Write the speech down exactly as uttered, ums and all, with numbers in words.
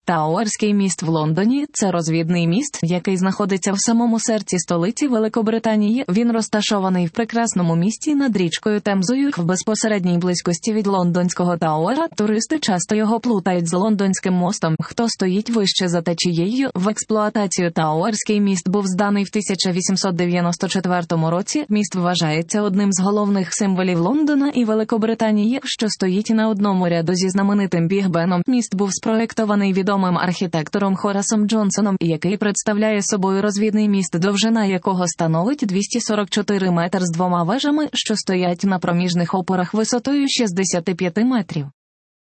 Тауерський міст в Лондоні – це розвідний міст, який знаходиться в самому серці столиці Великобританії. Він розташований в прекрасному місті над річкою Темзою в безпосередній близькості від лондонського Тауера. Туристи часто його плутають з лондонським мостом, хто стоїть вище за течією. В експлуатацію Тауерський міст був зданий в тисяча вісімсот дев'яносто четвертому році. Міст вважається одним з головних символів Лондона і Великобританії, що стоїть на одному ряду зі знаменитим Біг Беном. Міст був спроєктований відомим архітектором Хорасом Джонсоном, який представляє собою розвідний міст, довжина якого становить двісті сорок чотири метри з двома вежами, що стоять на проміжних опорах висотою шістдесят п'ять метрів.